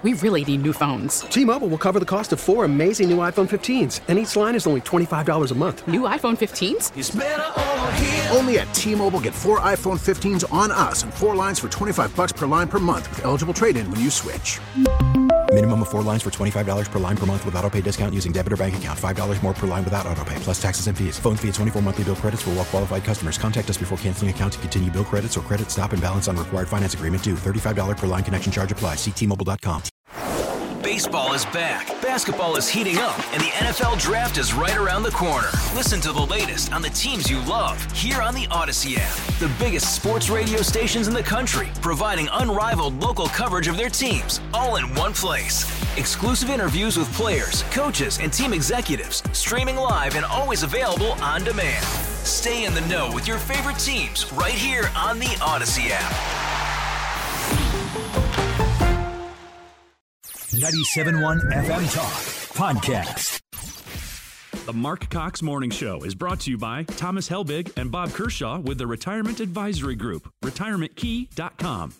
We really need new phones. T-Mobile will cover the cost of 4 amazing new iPhone 15s, and each line is only $25 a month. New iPhone 15s? It's better over here. Only at T-Mobile, get 4 iPhone 15s on us and 4 lines for $25 per line per month with eligible trade-in when you switch. Minimum of 4 lines for $25 per line per month with autopay discount using debit or bank account. $5 more per line without autopay, plus taxes and fees. Phone fee at 24 monthly bill credits for well-qualified customers. Contact us before canceling account to continue bill credits or credit stop and balance on required finance agreement due. $35 per line connection charge applies. See T-Mobile.com. Baseball is back, basketball is heating up, and the NFL Draft is right around the corner. Listen to the latest on the teams you love here on the Odyssey app. The biggest sports radio stations in the country, providing unrivaled local coverage of their teams, all in one place. Exclusive interviews with players, coaches, and team executives, streaming live and always available on demand. Stay in the know with your favorite teams right here on the Odyssey app. 97.1 FM Talk Podcast. The Mark Cox Morning Show is brought to you by Thomas Helbig and Bob Kershaw with the Retirement Advisory Group, retirementkey.com.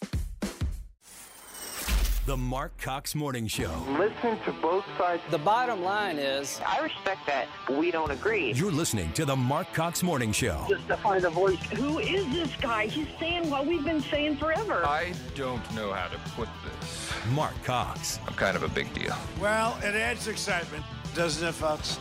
The Mark Cox Morning Show. Listen to both sides. The bottom line is, I respect that. We don't agree. You're listening to the Mark Cox Morning Show. Just to find a voice. Who is this guy? He's saying what we've been saying forever. I don't know how to put this. Mark Cox. I'm kind of a big deal. Well, it adds excitement, doesn't it, folks?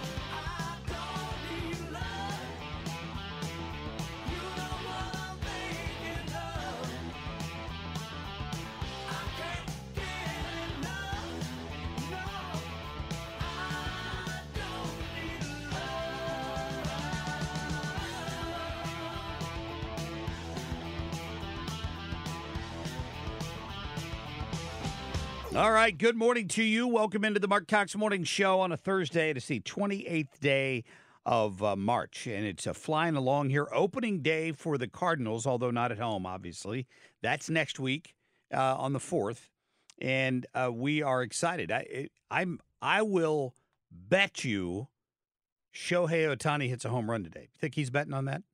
All right, good morning to you. Welcome into the Mark Cox Morning Show on a Thursday. It is the 28th day of March, and it's flying along here. Opening day for the Cardinals, although not at home, obviously. That's next week on the 4th, and we are excited. I will bet you Shohei Ohtani hits a home run today. You think he's betting on that?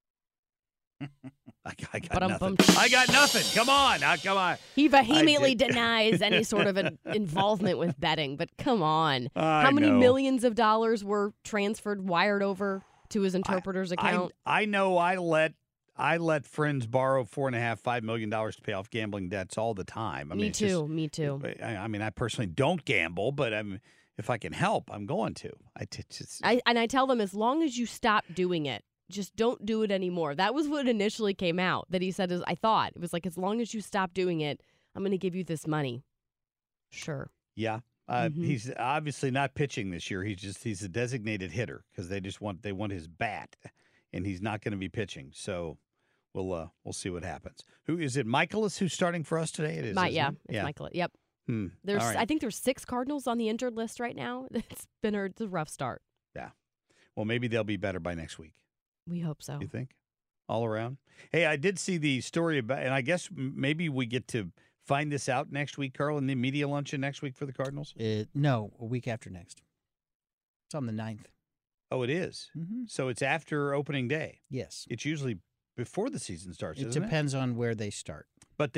I got nothing. I got nothing. Come on. Come on. He vehemently denies any sort of an involvement with betting, but come on. How many millions of dollars were wired over to his interpreter's account? I know I let friends borrow $4.5 million to pay off gambling debts all the time. Me too. I mean, I personally don't gamble, but if I can help, I'm going to. I tell them, as long as you stop doing it, just don't do it anymore. That was what initially came out that he said. I thought it was like, as long as you stop doing it, I'm going to give you this money. Sure. Yeah. He's obviously not pitching this year. He's a designated hitter because they want his bat, and he's not going to be pitching. So we'll see what happens. Who is it? Michaelis who's starting for us today? It is. It's Michaelis. Yep. There's I think there's 6 Cardinals on the injured list right now. It's a rough start. Yeah. Well, maybe they'll be better by next week. We hope so. You think? All around? Hey, I did see the story about, and I guess maybe we get to find this out next week, Carl, in the media luncheon next week for the Cardinals? No, a week after next. It's on the 9th. Oh, it is? Mm-hmm. So it's after opening day? Yes. It's usually before the season starts, It isn't it? depends on where they start. But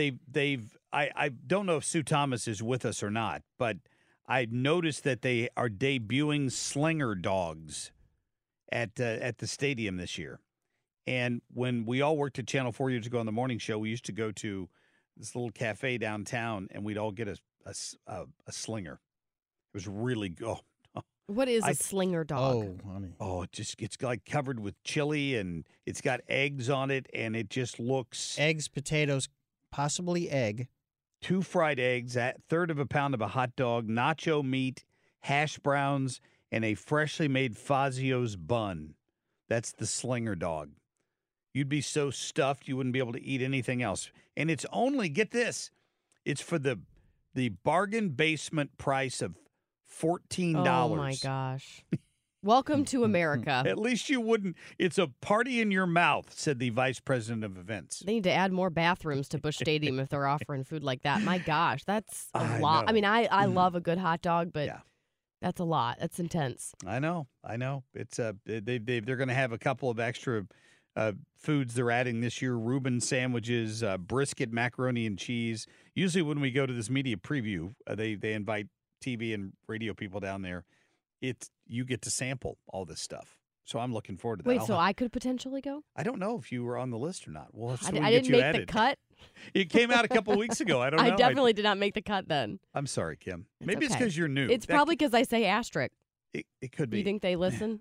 I don't know if Sue Thomas is with us or not, but I noticed that they are debuting slinger dogs at the stadium this year. And when we all worked at Channel 4 years ago on the morning show, we used to go to this little cafe downtown, and we'd all get a slinger. It was really good. What is a slinger dog? Oh, honey. Oh, it's like covered with chili, and it's got eggs on it, and it just looks... Eggs, potatoes, possibly egg. 2 fried eggs, a third of a pound of a hot dog, nacho meat, hash browns, and a freshly made Fazio's bun. That's the slinger dog. You'd be so stuffed you wouldn't be able to eat anything else. And it's only, get this, it's for the bargain basement price of $14. Oh, my gosh. Welcome to America. At least you wouldn't. It's a party in your mouth, said the vice president of events. They need to add more bathrooms to Busch Stadium if they're offering food like that. My gosh, that's a lot. Know. I mean, I love a good hot dog, but that's a lot. That's intense. I know. It's they're going to have a couple of extra foods they're adding this year: Reuben sandwiches, brisket, macaroni and cheese. Usually when we go to this media preview, they invite TV and radio people down there. You get to sample all this stuff. So I'm looking forward to that. Wait, so I could potentially go? I don't know if you were on the list or not. Well, so I didn't make the cut. It came out a couple weeks ago. I don't know. I definitely did not make the cut then. I'm sorry, Kim. Maybe okay. It's because you're new. It's probably because I say asterisk. It could be. You think they listen?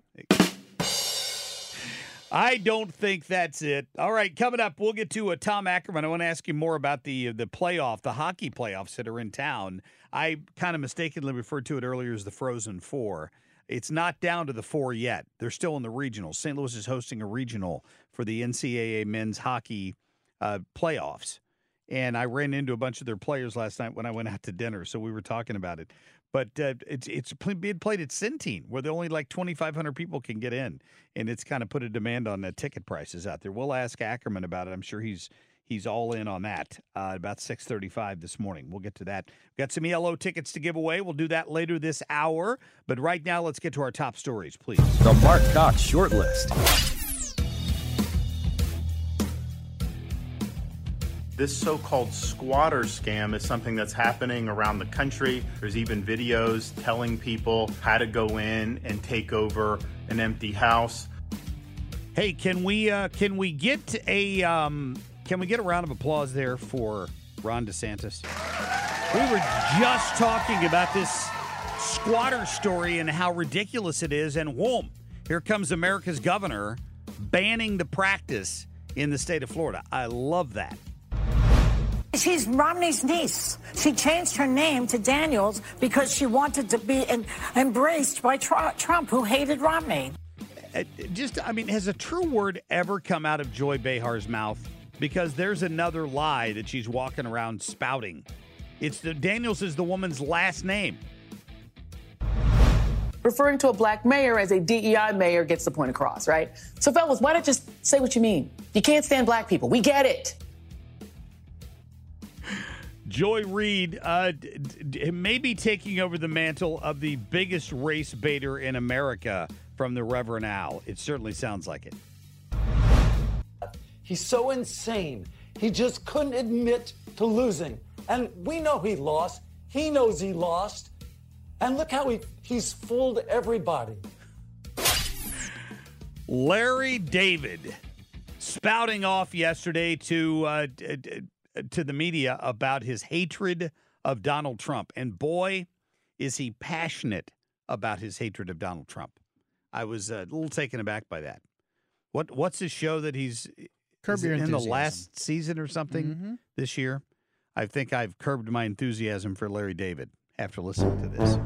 I don't think that's it. All right, coming up, we'll get to Tom Ackerman. I want to ask you more about the playoff, the hockey playoffs that are in town. I kind of mistakenly referred to it earlier as the Frozen Four. It's not down to the four yet. They're still in the regionals. St. Louis is hosting a regional for the NCAA men's hockey playoffs. And I ran into a bunch of their players last night when I went out to dinner, so we were talking about it. But it's being played at Centene, where only like 2,500 people can get in, and it's kind of put a demand on the ticket prices out there. We'll ask Ackerman about it. I'm sure he's all in on that. About 6:35 this morning. We'll get to that. We've got some ELO tickets to give away. We'll do that later this hour. But right now, let's get to our top stories, please. The Mark Cox Shortlist. This so-called squatter scam is something that's happening around the country. There's even videos telling people how to go in and take over an empty house. Hey, can we get a round of applause there for Ron DeSantis? We were just talking about this squatter story and how ridiculous it is, and whoom, here comes America's governor banning the practice in the state of Florida. I love that. She's Romney's niece. She changed her name to Daniels because she wanted to be embraced by Trump, who hated Romney. Has a true word ever come out of Joy Behar's mouth? Because there's another lie that she's walking around spouting. Daniels is the woman's last name. Referring to a black mayor as a DEI mayor gets the point across, right? So, fellas, why not just say what you mean? You can't stand black people. We get it. Joy Reid may be taking over the mantle of the biggest race baiter in America from the Reverend Al. It certainly sounds like it. He's so insane. He just couldn't admit to losing. And we know he lost. He knows he lost. And look how he's fooled everybody. Larry David spouting off yesterday to the media about his hatred of Donald Trump. And boy, is he passionate about his hatred of Donald Trump. I was a little taken aback by that. What's his show that he's in the last season or something this year? I think I've curbed my enthusiasm for Larry David after listening to this.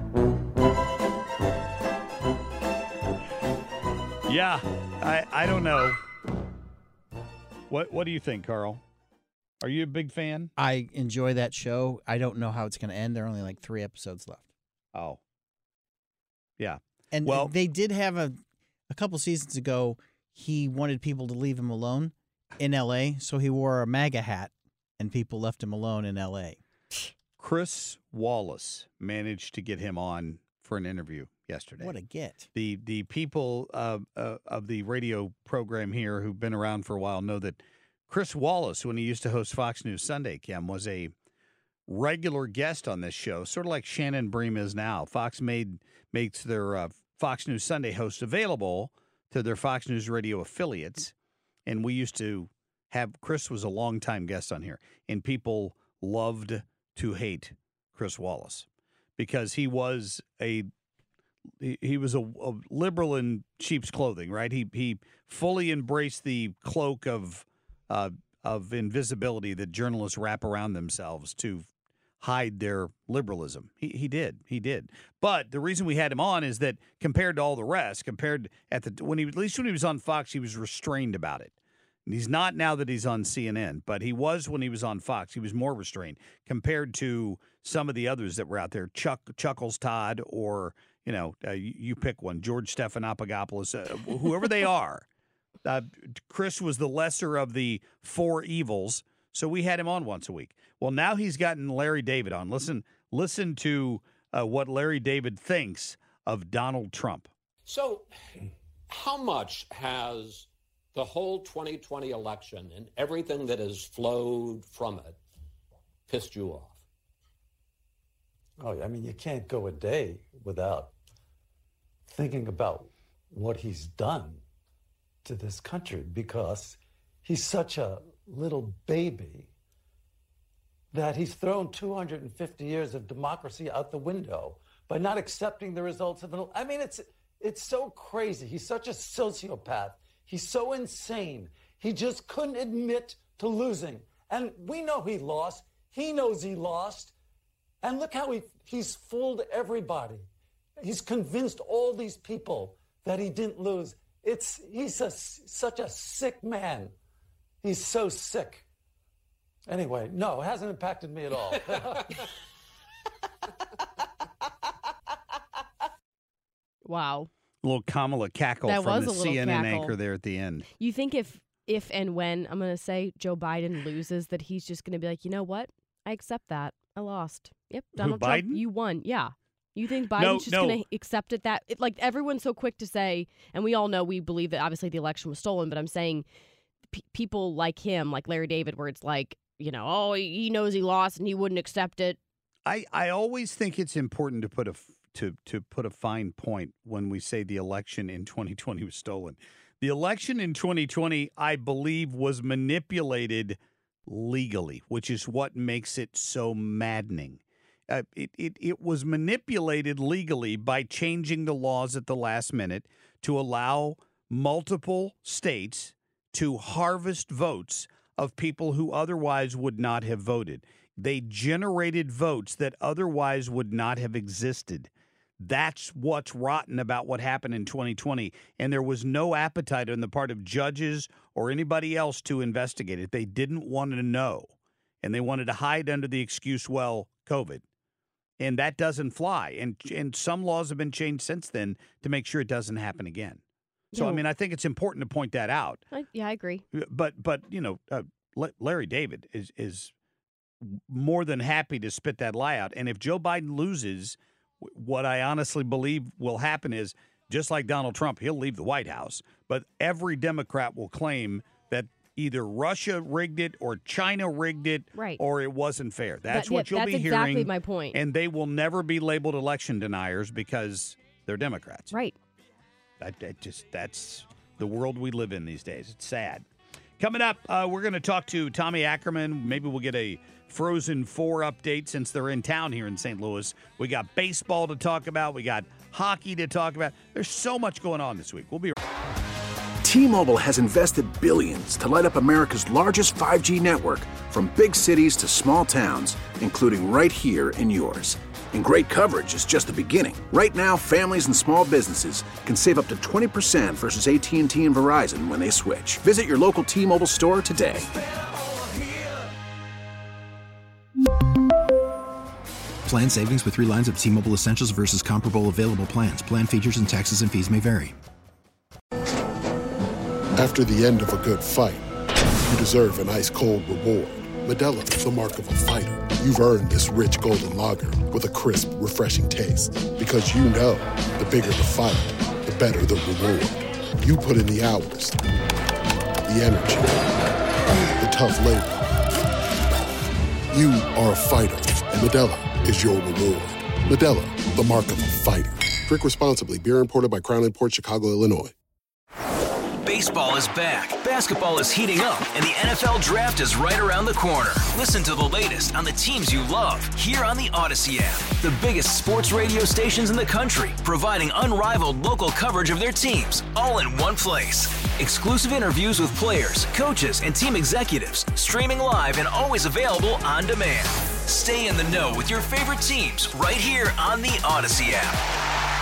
Yeah, I don't know. What do you think, Carl? Are you a big fan? I enjoy that show. I don't know how it's going to end. There are only like 3 episodes left. Oh. Yeah. And they did have a couple seasons ago, he wanted people to leave him alone in L.A., so he wore a MAGA hat, and people left him alone in L.A. Chris Wallace managed to get him on for an interview yesterday. What a get. The people of the radio program here who've been around for a while know that Chris Wallace, when he used to host Fox News Sunday, Kim, was a regular guest on this show, sort of like Shannon Bream is now. Fox makes their Fox News Sunday host available to their Fox News radio affiliates, and we used to have Chris was a longtime guest on here, and people loved to hate Chris Wallace because he was a liberal in sheep's clothing, right? He fully embraced the cloak of invisibility that journalists wrap around themselves to hide their liberalism. He did. But the reason we had him on is that compared to all the rest, when he was on Fox, he was restrained about it. And he's not now that he's on CNN, but he was when he was on Fox. He was more restrained compared to some of the others that were out there. Chuckles Todd, or you pick one, George Stephanopoulos, whoever they are. Chris was the lesser of the 4 evils, so we had him on once a week. Well, now he's gotten Larry David on. Listen to what Larry David thinks of Donald Trump. So how much has the whole 2020 election and everything that has flowed from it pissed you off? Oh, I mean, you can't go a day without thinking about what he's done to this country, because he's such a little baby that he's thrown 250 years of democracy out the window by not accepting the results of an... I mean, it's so crazy. He's such a sociopath. He's so insane. He just couldn't admit to losing. And we know he lost. He knows he lost. And look how he's fooled everybody. He's convinced all these people that he didn't lose. He's such a sick man. He's so sick. Anyway, no, it hasn't impacted me at all. Wow. A little Kamala cackle That from was the a little CNN cackle. anchor there at the end. You think if and when, I'm going to say, Joe Biden loses, that he's just going to be like, you know what? I accept that. I lost. Yep, Donald Trump, Biden? you won. Yeah. You think Biden's just going to accept it? Like, everyone's so quick to say, and we all know we believe that obviously the election was stolen, but I'm saying people like him, like Larry David, where it's like, you know, oh, he knows he lost and he wouldn't accept it. I always think it's important to put a fine point when we say the election in 2020 was stolen. The election in 2020, I believe, was manipulated legally, which is what makes it so maddening. It was manipulated legally by changing the laws at the last minute to allow multiple states to harvest votes of people who otherwise would not have voted. They generated votes that otherwise would not have existed. That's what's rotten about what happened in 2020. And there was no appetite on the part of judges or anybody else to investigate it. They didn't want to know. And they wanted to hide under the excuse, well, COVID. And that doesn't fly. And some laws have been changed since then to make sure it doesn't happen again. So, Yeah. I mean, I think it's important to point that out. I agree. But you know, Larry David is more than happy to spit that lie out. And if Joe Biden loses, what I honestly believe will happen is, just like Donald Trump, he'll leave the White House. But every Democrat will claim that either Russia rigged it or China rigged it, right, or it wasn't fair. That's what you'll be hearing. That's exactly my point. And they will never be labeled election deniers because they're Democrats. Right. That's the world we live in these days. It's sad. Coming up, we're going to talk to Tommy Ackerman. Maybe we'll get a Frozen 4 update since they're in town here in St. Louis. We got baseball to talk about. We got hockey to talk about. There's so much going on this week. We'll be T-Mobile has invested billions to light up America's largest 5G network, from big cities to small towns, including right here in yours. And great coverage is just the beginning. Right now, families and small businesses can save up to 20% versus AT&T and Verizon when they switch. Visit your local T-Mobile store today. Plan savings with 3 lines of T-Mobile Essentials versus comparable available plans. Plan features and taxes and fees may vary. After the end of a good fight, you deserve an ice-cold reward. Modelo is the mark of a fighter. You've earned this rich golden lager with a crisp, refreshing taste. Because you know, the bigger the fight, the better the reward. You put in the hours, the energy, the tough labor. You are a fighter, and Modelo is your reward. Modelo, the mark of a fighter. Drink responsibly. Beer imported by Crown Imports, Chicago, Illinois. Baseball is back, basketball is heating up, and the NFL Draft is right around the corner. Listen to the latest on the teams you love here on the Odyssey app. The biggest sports radio stations in the country, providing unrivaled local coverage of their teams, all in one place. Exclusive interviews with players, coaches, and team executives, streaming live and always available on demand. Stay in the know with your favorite teams right here on the Odyssey app.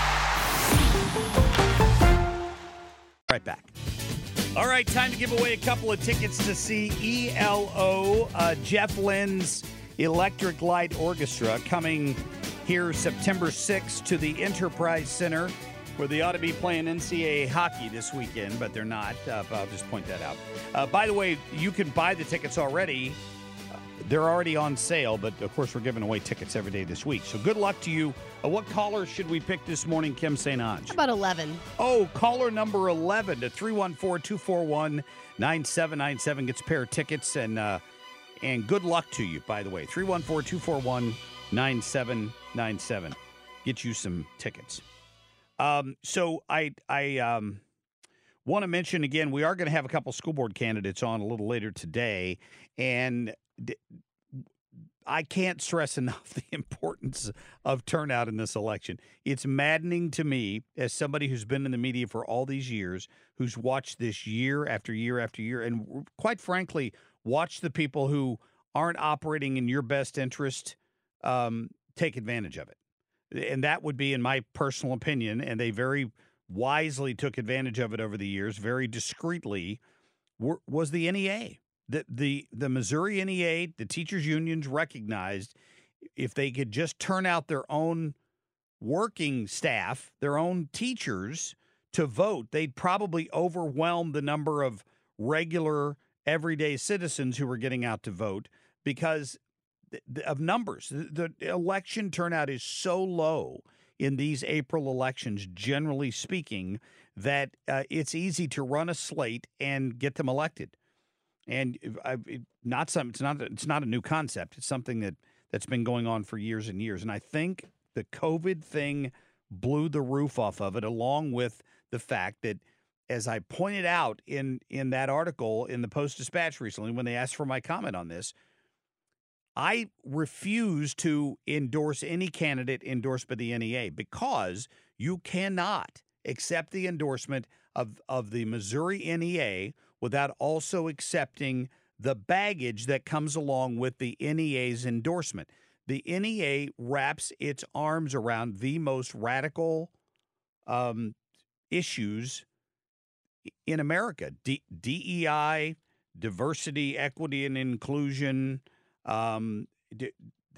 right back. All right, time to give away a couple of tickets to see ELO, Jeff Lynne's Electric Light Orchestra, coming here September 6th to the Enterprise Center, where they ought to be playing NCAA hockey this weekend, but they're not. I'll just point that out. By the way, you can buy the tickets already. they're already on sale, but of course we're giving away tickets every day this week. So good luck to you. What caller should we pick this morning, Kim St. Ange? How about 11? Oh, caller number 11 to 314-241-9797 gets a pair of tickets, and good luck to you, by the way. 314-241-9797. Get you some tickets. So I want to mention again, we are going to have a couple school board candidates on a little later today, and I can't stress enough the importance of turnout in this election. It's maddening to me as somebody who's been in the media for all these years, who's watched this year after year after year, and quite frankly, watched the people who aren't operating in your best interest take advantage of it. And that would be, in my personal opinion, and they very wisely took advantage of it over the years, very discreetly, was the NEA. The Missouri NEA, the teachers' unions recognized if they could just turn out their own working staff, their own teachers, to vote, they'd probably overwhelm the number of regular, everyday citizens who were getting out to vote because of numbers. The election turnout is so low in these April elections, generally speaking, that it's easy to run a slate and get them elected. And it's not a new concept. It's something that's been going on for years and years. And I think the COVID thing blew the roof off of it, along with the fact that, as I pointed out in that article in the Post-Dispatch recently, when they asked for my comment on this, I refuse to endorse any candidate endorsed by the NEA because you cannot accept the endorsement of the Missouri NEA without also accepting the baggage that comes along with the NEA's endorsement. The NEA wraps its arms around the most radical issues in America: DEI, diversity, equity, and inclusion. The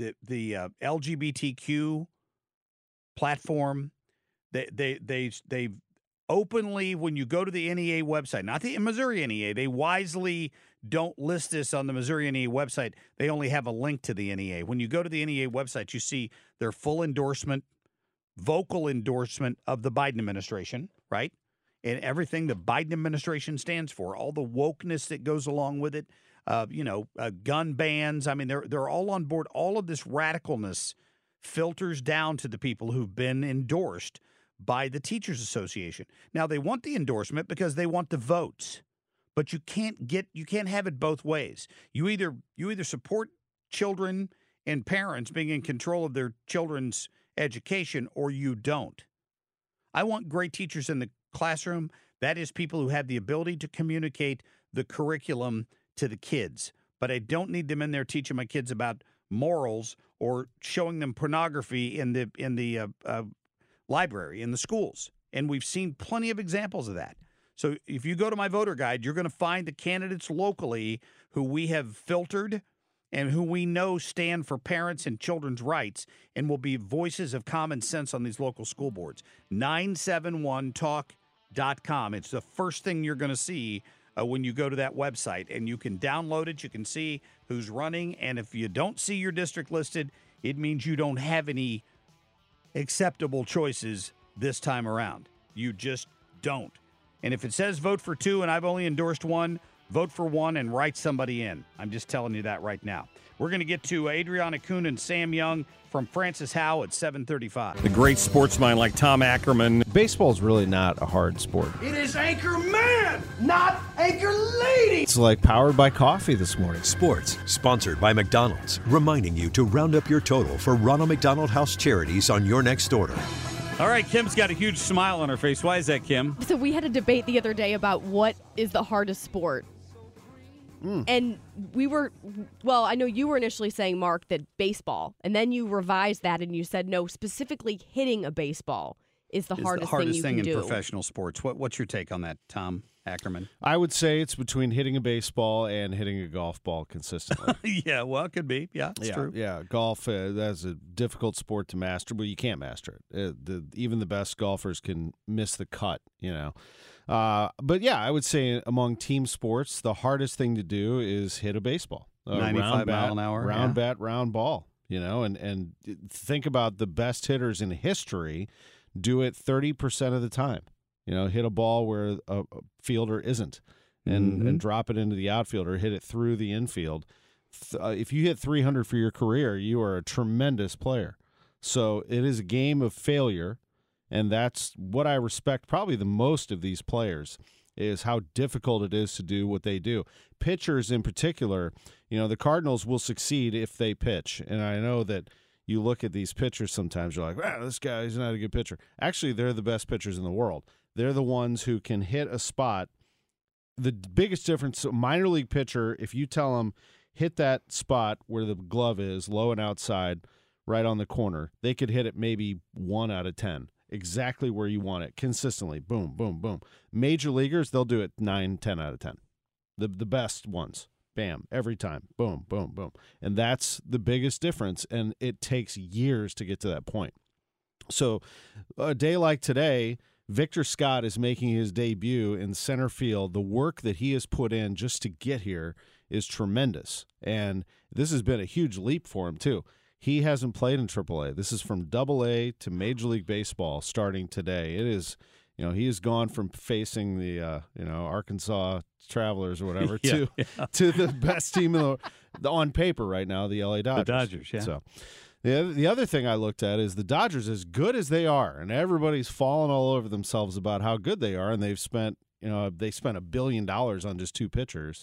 LGBTQ platform, they openly, when you go to the NEA website, not the Missouri NEA, they wisely don't list this on the Missouri NEA website. They only have a link to the NEA. When you go to the NEA website, you see their full endorsement, vocal endorsement of the Biden administration, right? And everything the Biden administration stands for, all the wokeness that goes along with it. Gun bans. I mean, they're all on board. All of this radicalness filters down to the people who've been endorsed by the Teachers Association. Now, they want the endorsement because they want the votes, but you can't have it both ways. You either support children and parents being in control of their children's education, or you don't. I want great teachers in the classroom. That is people who have the ability to communicate the curriculum to the kids, but I don't need them in there teaching my kids about morals or showing them pornography in the library, in the schools. And we've seen plenty of examples of that. So if you go to my voter guide, you're going to find the candidates locally who we have filtered and who we know stand for parents and children's rights and will be voices of common sense on these local school boards. 971talk.com. It's the first thing you're going to see when you go to that website, and you can download it. You can see who's running, and if you don't see your district listed, it means you don't have any acceptable choices this time around. You just don't. And if it says vote for two and I've only endorsed one, vote for one and write somebody in. I'm just telling you that right now. We're going to get to Adriana Kuhn and Sam Young from Francis Howe at 7:35. The great sportsman like Tom Ackerman. Baseball's really not a hard sport. It is Anchor Man, not Anchor Lady. It's like powered by coffee this morning. Sports, sponsored by McDonald's, reminding you to round up your total for Ronald McDonald House charities on your next order. All right, Kim's got a huge smile on her face. Why is that, Kim? So we had a debate the other day about what is the hardest sport. And I know you were initially saying, Mark, that baseball, and then you revised that and you said, no, specifically hitting a baseball is the hardest thing you can do. The hardest thing in professional sports. What's your take on that, Tom Ackerman? I would say it's between hitting a baseball and hitting a golf ball consistently. Yeah, well, it could be. Yeah, it's true. Yeah, golf, that's a difficult sport to master, but you can't master it. Even the best golfers can miss the cut, But yeah, I would say among team sports, the hardest thing to do is hit a baseball. 95 mile an hour, round bat, round ball. And think about the best hitters in history do it 30% of the time. Hit a ball where a fielder isn't, and drop it into the outfield or hit it through the infield. If you hit 300 for your career, you are a tremendous player. So it is a game of failure, and that's what I respect probably the most of these players, is how difficult it is to do what they do. Pitchers in particular, the Cardinals will succeed if they pitch. And I know that you look at these pitchers sometimes, you're like, wow, this guy's not a good pitcher. Actually, they're the best pitchers in the world. They're the ones who can hit a spot. The biggest difference, minor league pitcher, if you tell them, hit that spot where the glove is, low and outside, right on the corner, they could hit it maybe 1 out of 10. Exactly where you want it, consistently. Boom, boom, boom. Major leaguers, they'll do it 9, 10 out of 10. The best ones. Bam, every time. Boom, boom, boom. And that's the biggest difference, and it takes years to get to that point. So a day like today, Victor Scott is making his debut in center field. The work that he has put in just to get here is tremendous, and this has been a huge leap for him, too. He hasn't played in AAA. This is from AA to Major League Baseball starting today. It is, he has gone from facing the, Arkansas Travelers or whatever to the best team on paper right now, the LA Dodgers. The Dodgers, yeah. So the other thing I looked at is the Dodgers, as good as they are, and everybody's falling all over themselves about how good they are, and they've spent, they spent $1 billion on just two players,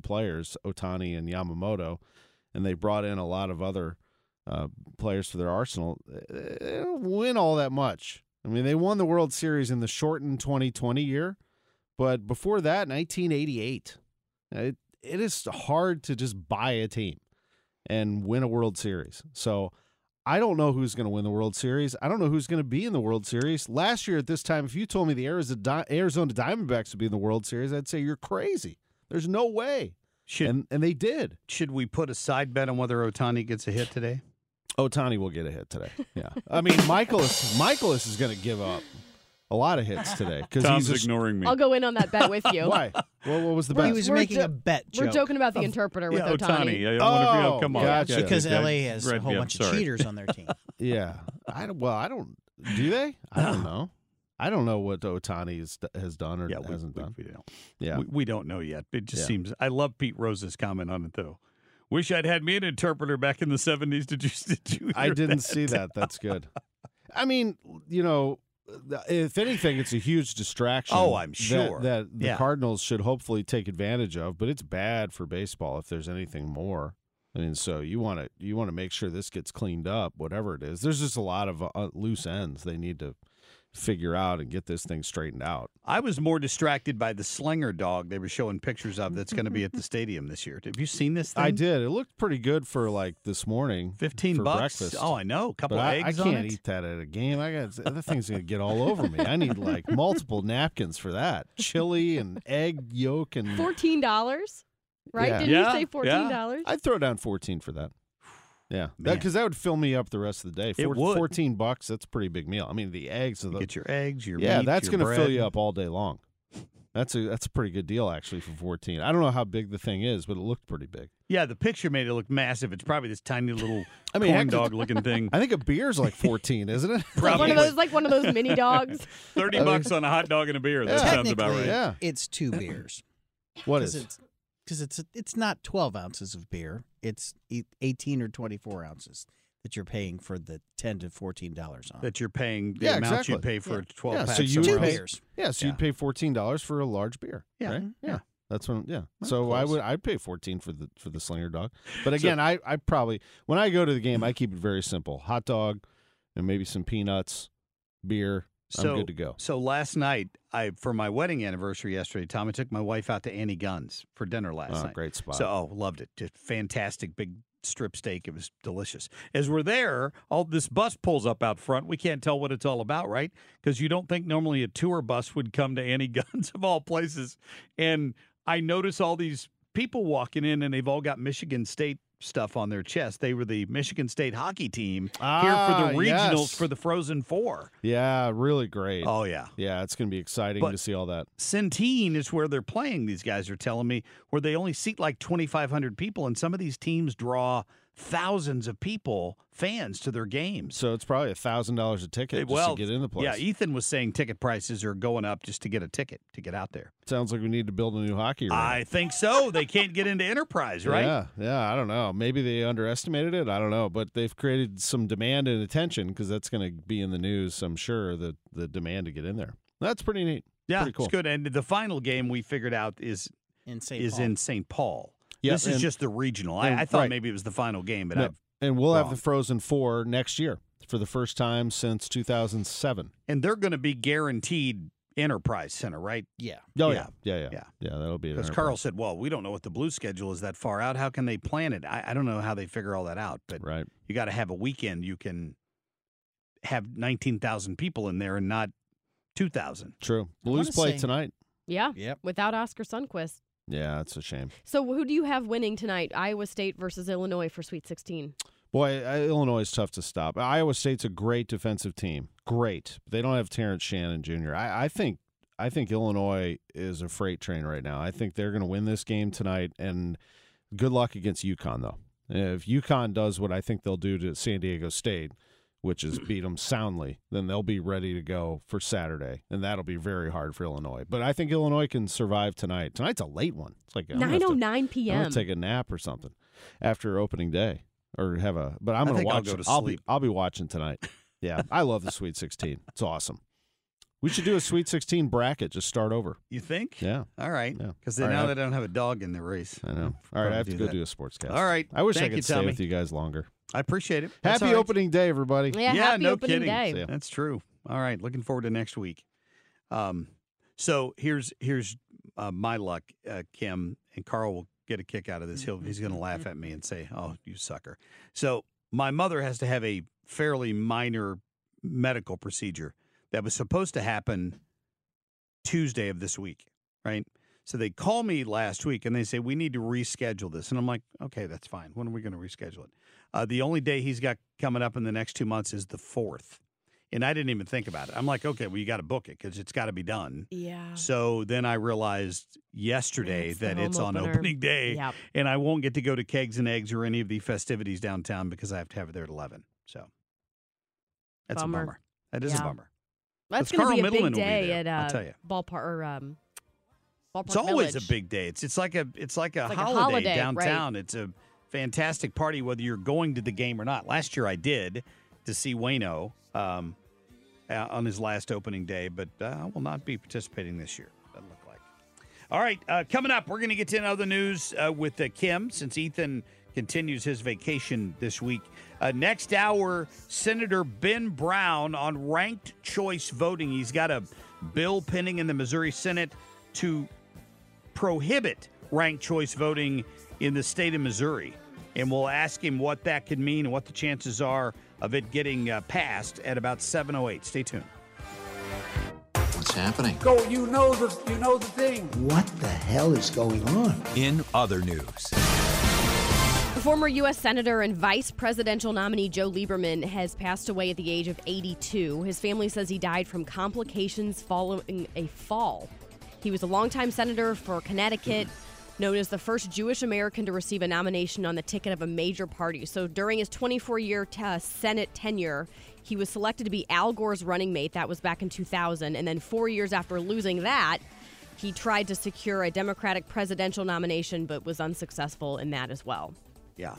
Ohtani and Yamamoto, and they brought in a lot of other players for their arsenal. They don't win all that much. I mean, they won the World Series in the shortened 2020 year, but before that, 1988. It is hard to just buy a team and win a World Series. So I don't know who's going to win the World Series. I don't know who's going to be in the World Series. Last year at this time, if you told me the Arizona Diamondbacks would be in the World Series, I'd say you're crazy. There's no way. And they did. Should we put a side bet on whether Ohtani gets a hit today? Ohtani will get a hit today. Yeah. I mean, Michaelis is going to give up a lot of hits today. Tom's ignoring me. I'll go in on that bet with you. Why? Well, what was the bet? He was making a bet joke. We're joking about the interpreter with Ohtani. Come on. Gotcha. Because LA has a whole bunch of cheaters on their team. Yeah. I don't. Do they? I don't know. I don't know what Ohtani has done or hasn't done. We don't. Yeah. We don't know yet. It just seems. I love Pete Rose's comment on it, though. Wish I'd had me an interpreter back in the 70s. Did you I didn't see that. That's good. I mean, if anything, it's a huge distraction. Oh, I'm sure. That the Cardinals should hopefully take advantage of, but it's bad for baseball if there's anything more. I mean, so you want to make sure this gets cleaned up, whatever it is. There's just a lot of loose ends they need to figure out and get this thing straightened out. I was more distracted by the Slinger dog they were showing pictures of that's going to be at the stadium this year. Have you seen this thing? I did. It looked pretty good for like this morning. $15 for breakfast. Oh, I know. A couple of eggs I on can't it. eat that at a game. The thing's going to get all over me. I need like multiple napkins for that. Chili and egg yolk and $14, right? Yeah. Didn't you say $14? I'd throw down 14 for that. Yeah, because that would fill me up the rest of the day. It would. $14, that's a pretty big meal. I mean, the eggs. Get your eggs, your meat, that's your going to bread. fill you up all day long. That's a pretty good deal, actually, for 14. I don't know how big the thing is, but it looked pretty big. Yeah, the picture made it look massive. It's probably this tiny little corn dog-looking thing. I think a beer's like 14, isn't it? Probably. One of those mini dogs. $30 on a hot dog and a beer. That sounds about right. Yeah, it's 2 beers. What is it? Because it's not 12 ounces of beer. It's 18 or 24 ounces that you're paying for the $10 to $14 on. That you're paying the amount you'd pay for a 12 pack. So you would pay, beers. So you'd pay $14 for a large beer. Yeah. Right? Yeah. That's when. Yeah. So I'd pay 14 for the Slinger dog. But again, I probably when I go to the game, I keep it very simple: hot dog and maybe some peanuts, beer. I'm good to go. So last night, for my wedding anniversary yesterday, Tom, I took my wife out to Annie Gunn's for dinner last night. Great spot. So loved it. Just fantastic big strip steak. It was delicious. As we're there, this bus pulls up out front. We can't tell what it's all about, right? Because you don't think normally a tour bus would come to Annie Gunn's of all places. And I notice all these people walking in, and they've all got Michigan State stuff on their chest. They were the Michigan State hockey team here for the regionals for the Frozen Four. Yeah, really great. Oh, yeah. Yeah, it's going to be exciting to see all that. Centene is where they're playing, these guys are telling me, where they only seat like 2,500 people, and some of these teams draw thousands of people, fans, to their games. So it's probably $1,000 a ticket just to get in the place. Yeah, Ethan was saying ticket prices are going up just to get a ticket to get out there. Sounds like we need to build a new hockey rink. I think so. They can't get into Enterprise, right? Yeah, I don't know. Maybe they underestimated it. I don't know. But they've created some demand and attention because that's going to be in the news, I'm sure, the demand to get in there. That's pretty neat. Yeah, pretty cool. It's good. And the final game we figured out is in St. Paul. Yeah, this is just the regional. I thought maybe it was the final game, but and we'll have the Frozen Four next year for the first time since 2007. And they're going to be guaranteed Enterprise Center, right? Yeah. Oh, yeah. That'll be because Carl said, well, we don't know what the Blues schedule is that far out. How can they plan it? I don't know how they figure all that out, but you got to have a weekend. You can have 19,000 people in there and not 2,000. True. Blues play tonight. Yeah. Yep. Without Oscar Sundquist. Yeah, that's a shame. So who do you have winning tonight? Iowa State versus Illinois for Sweet 16. Boy, Illinois is tough to stop. Iowa State's a great defensive team. Great. But they don't have Terrence Shannon Jr. I think Illinois is a freight train right now. I think they're going to win this game tonight, and good luck against UConn, though. If UConn does what I think they'll do to San Diego State, which is beat them soundly, then they'll be ready to go for Saturday, and that'll be very hard for Illinois. But I think Illinois can survive tonight. Tonight's a late one. It's like 9:09 p.m. I'm gonna take a nap or something after opening day, or have a. But I'm gonna watch. I'll go to sleep. I'll be watching tonight. Yeah, I love the Sweet 16. It's awesome. We should do a Sweet 16 bracket. Just start over. You think? Yeah. All right. Because now they don't have a dog in the race. I know. All right, I have to go do a sportscast. All right. I wish I Thank could you, stay Tommy. with you guys longer. I appreciate it. Happy opening day, everybody. Yeah, happy no opening kidding. day. That's true. All right, looking forward to next week. So here's my luck, Kim, and Carl will get a kick out of this. He's going to laugh at me and say, "Oh, you sucker." So my mother has to have a fairly minor medical procedure that was supposed to happen Tuesday of this week, right? So they call me last week and they say, we need to reschedule this. And I'm like, okay, that's fine. When are we going to reschedule it? The only day he's got coming up in the next 2 months is the 4th. And I didn't even think about it. I'm like, okay, well, you got to book it because it's got to be done. Yeah. So then I realized yesterday that it's on opening day. Yep. And I won't get to go to Kegs and Eggs or any of the festivities downtown because I have to have it there at 11. So that's a bummer. That is a bummer. That's going to be a Middleman big day will be there, I'll at tell you. Ballpark It's always Village. a big day. It's like a a holiday holiday, downtown. It's a fantastic party whether you're going to the game or not. Last year I did to see Waino on his last opening day, but I will not be participating this year. Doesn't look like. All right, coming up, we're going to get to other news with Kim since Ethan continues his vacation this week. Next hour, Senator Ben Brown on ranked choice voting. He's got a bill pending in the Missouri Senate to prohibit ranked choice voting in the state of Missouri. And we'll ask him what that could mean and what the chances are of it getting passed at about 7:08. Stay tuned. What's happening? Go, you know the thing. What the hell is going on? In other news. Former U.S. Senator and Vice Presidential nominee Joe Lieberman has passed away at the age of 82. His family says he died from complications following a fall. He was a longtime senator for Connecticut, known as the first Jewish American to receive a nomination on the ticket of a major party. So during his 24-year Senate tenure, he was selected to be Al Gore's running mate. That was back in 2000. And then 4 years after losing that, he tried to secure a Democratic presidential nomination, but was unsuccessful in that as well. Yeah.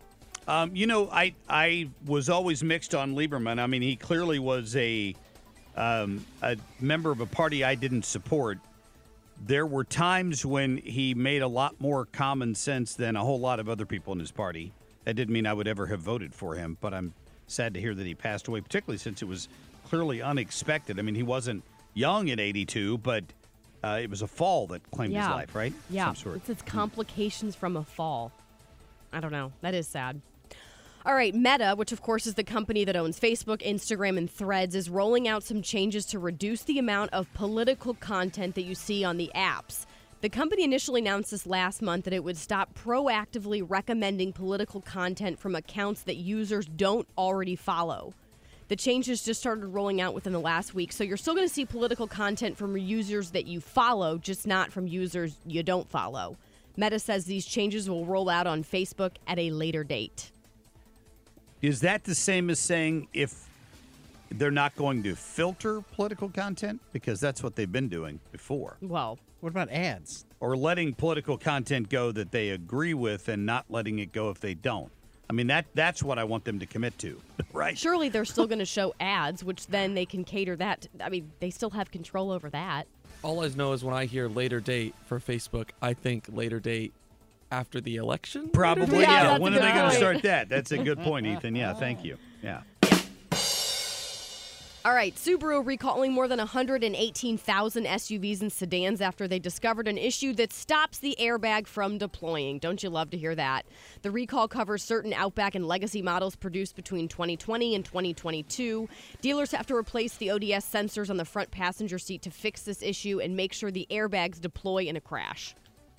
I was always mixed on Lieberman. I mean, he clearly was a member of a party I didn't support. There were times when he made a lot more common sense than a whole lot of other people in his party. That didn't mean I would ever have voted for him, but I'm sad to hear that he passed away, particularly since it was clearly unexpected. I mean, he wasn't young at 82, but it was a fall that claimed his life, right? Yeah, Some sort. It says complications from a fall. I don't know. That is sad. All right, Meta, which of course is the company that owns Facebook, Instagram, and Threads, is rolling out some changes to reduce the amount of political content that you see on the apps. The company initially announced this last month that it would stop proactively recommending political content from accounts that users don't already follow. The changes just started rolling out within the last week, so you're still going to see political content from users that you follow, just not from users you don't follow. Meta says these changes will roll out on Facebook at a later date. Is that the same as saying if they're not going to filter political content? Because that's what they've been doing before. Well, what about ads? Or letting political content go that they agree with and not letting it go if they don't. I mean, that's what I want them to commit to, right? Surely they're still going to show ads, which then they can cater that. I mean, they still have control over that. All I know is when I hear later date for Facebook, I think later date after the election. Probably, Yeah, yeah. When are they going to point. start that? That's a good point, Ethan. Yeah, thank you. Yeah. All right, Subaru recalling more than 118,000 SUVs and sedans after they discovered an issue that stops the airbag from deploying. Don't you love to hear that? The recall covers certain Outback and Legacy models produced between 2020 and 2022. Dealers have to replace the ODS sensors on the front passenger seat to fix this issue and make sure the airbags deploy in a crash.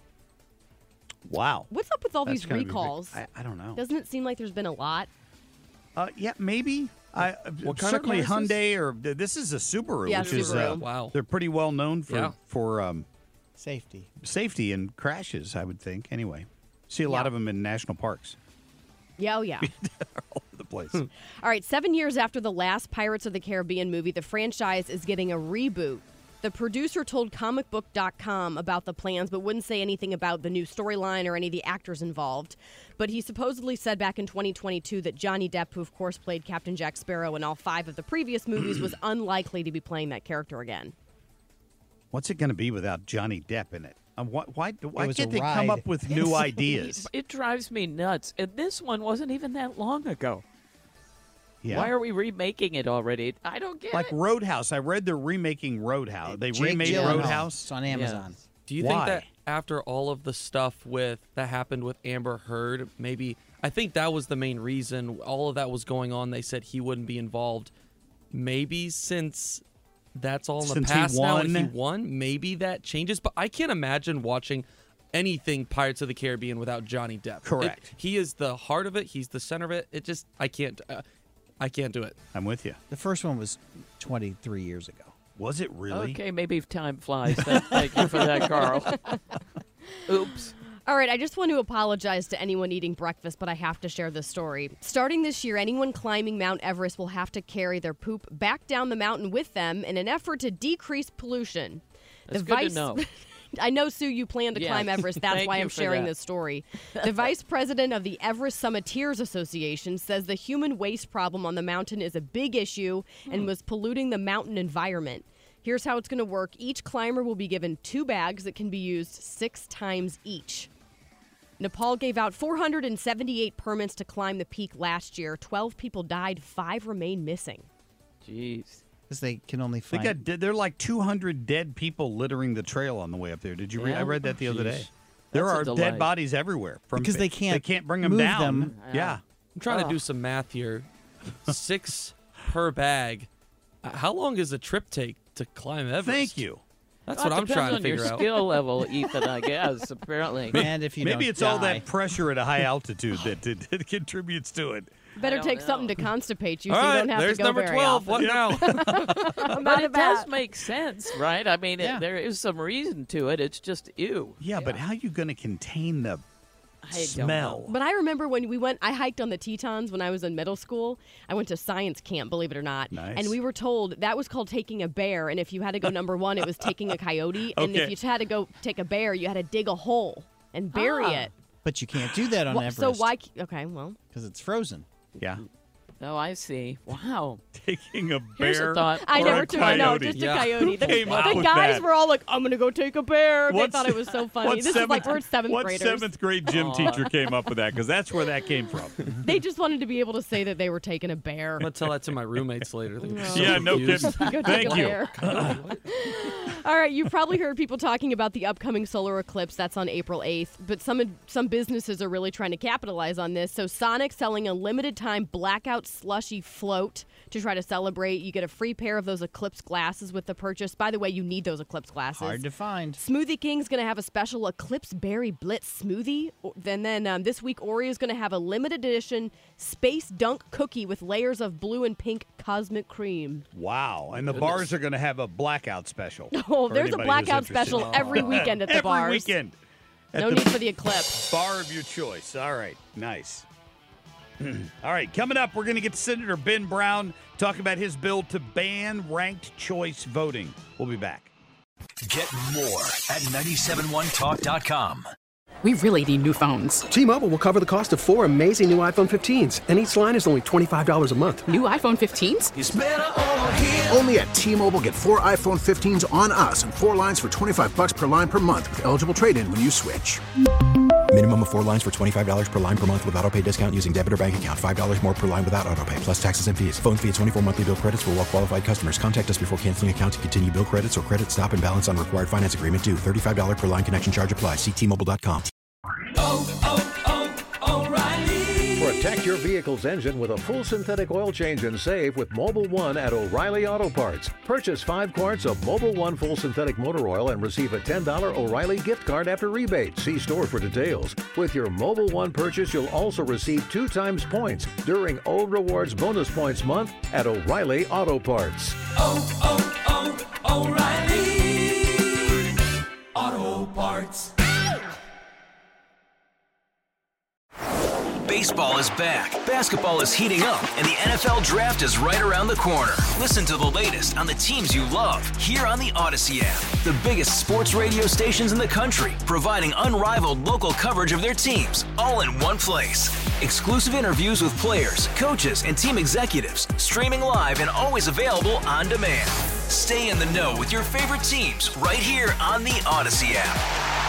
Wow. What's up with all That's these gonna be big. recalls? I don't know. Doesn't it seem like there's been a lot? Yeah, maybe. What kind Certainly of car is this? Hyundai, or this is a Subaru, Yeah, which is Subaru. Wow. They're pretty well known for Safety and crashes, I would think. Anyway, see a lot of them in national parks. Yeah, oh yeah. All over the place. All right, 7 years after the last Pirates of the Caribbean movie, the franchise is getting a reboot. The producer told comicbook.com about the plans, but wouldn't say anything about the new storyline or any of the actors involved. But he supposedly said back in 2022 that Johnny Depp, who of course played Captain Jack Sparrow in all 5 of the previous movies, was unlikely to be playing that character again. What's it going to be without Johnny Depp in it? Why was can't a they come ride. up with new ideas? It drives me nuts. And this one wasn't even that long ago. Yeah. Why are we remaking it already? I don't get Like it. Roadhouse. I read they're remaking Roadhouse. They Jake remade Gyllenhaal. Roadhouse. It's on Amazon. Do you Why? think that after all of the stuff that happened with Amber Heard, maybe I think that was the main reason all of that was going on. They said he wouldn't be involved. Maybe since that's all in the Since he past now and he won? won, maybe that changes. But I can't imagine watching anything Pirates of the Caribbean without Johnny Depp. Correct. He is the heart of it. He's the center of it. I can't do it. I'm with you. The first one was 23 years ago. Was it really? Okay, maybe if time flies. Thank you for that, Carl. Oops. All right, I just want to apologize to anyone eating breakfast, but I have to share this story. Starting this year, anyone climbing Mount Everest will have to carry their poop back down the mountain with them in an effort to decrease pollution. That's good to know. I know, Sue, you plan to Yes. climb Everest. That's Thank why you I'm for sharing that. this story. The vice president of the Everest Summiteers Association says the human waste problem on the mountain is a big issue and was polluting the mountain environment. Here's how it's going to work. Each climber will be given 2 bags that can be used 6 times each. Nepal gave out 478 permits to climb the peak last year. 12 people died, 5 remain missing. Jeez. Because they can only They find... they're like 200 dead people littering the trail on the way up there. Did you read? Yeah. I read that the other Jeez. day. There That's a are delight. dead bodies everywhere Because they can't bring them move down. them. Yeah. I'm trying to do some math here. 6 per bag. How long does a trip take to climb Everest? Thank you. That's Well, what it I'm trying to depends figure on out. your skill level, Ethan, I guess, apparently. And if you Maybe don't it's all die. that pressure at a high altitude that contributes to it. Better don't take know. something to constipate you All so you right, don't have there's to go number very 12. often. What now? But it does make sense, right? I mean, Yeah. there is some reason to it. It's just ew. Yeah, but how are you going to contain the I don't smell? know. But I remember when I hiked on the Tetons when I was in middle school. I went to science camp, believe it or not. Nice. And we were told that was called taking a bear. And if you had to go number 1, it was taking a coyote. And Okay. if you had to go take a bear, you had to dig a hole and bury it. But you can't do that on Everest. So why? Okay, well. Because it's frozen. Yeah. Oh, I see. Wow. Taking a Here's a bear. thought. I or never a took it. No, coyote. just Yeah. a coyote. Who came up The with guys that? were all like, "I'm gonna go take a bear." They What's- thought it was so funny. What This is like we're 7th what graders. 7th grade gym teacher came up with that? Because that's where that came from. They just wanted to be able to say that they were taking a bear. I'm going to tell that to my roommates later. They're gonna be so Yeah, no confused. kidding. Go take Thank a you. bear. All right, you've probably heard people talking about the upcoming solar eclipse. That's on April 8th. But some businesses are really trying to capitalize on this. So Sonic's selling a limited-time blackout slushy float to try to celebrate. You get a free pair of those eclipse glasses with the purchase. By the way, you need those eclipse glasses. Hard to find. Smoothie King's going to have a special Eclipse Berry Blitz smoothie. Then this week, Oreo's going to have a limited edition Space Dunk cookie with layers of blue and pink cosmic cream. Wow. And the bars are going to have a blackout special. Oh, there's a blackout special every weekend at the bars. Every weekend. No need for the eclipse. Bar of your choice. All right. Nice. All right. Coming up, we're going to get Senator Ben Brown talk about his bill to ban ranked choice voting. We'll be back. Get more at 971talk.com. We really need new phones. T-Mobile will cover the cost of 4 amazing new iPhone 15s, and each line is only $25 a month. New iPhone 15s? It's better over here. Only at T-Mobile, get 4 iPhone 15s on us and 4 lines for $25 per line per month with eligible trade-in when you switch. Minimum of 4 lines for $25 per line per month with auto-pay discount using debit or bank account. $5 more per line without auto-pay, plus taxes and fees. Phone fee at 24 monthly bill credits for well-qualified customers. Contact us before canceling account to continue bill credits or credit stop and balance on required finance agreement due. $35 per line connection charge applies. See T-Mobile.com. O'Reilly. Protect your vehicle's engine with a full synthetic oil change and save with Mobil 1 at O'Reilly Auto Parts. Purchase 5 quarts of Mobil 1 full synthetic motor oil and receive a $10 O'Reilly gift card after rebate. See store for details. With your Mobil 1 purchase, you'll also receive 2 times points during O Rewards Bonus Points Month at O'Reilly Auto Parts. O'Reilly Auto Parts. Baseball is back, basketball is heating up, and the NFL Draft is right around the corner. Listen to the latest on the teams you love here on the Odyssey app. The biggest sports radio stations in the country, providing unrivaled local coverage of their teams, all in one place. Exclusive interviews with players, coaches, and team executives, streaming live and always available on demand. Stay in the know with your favorite teams right here on the Odyssey app.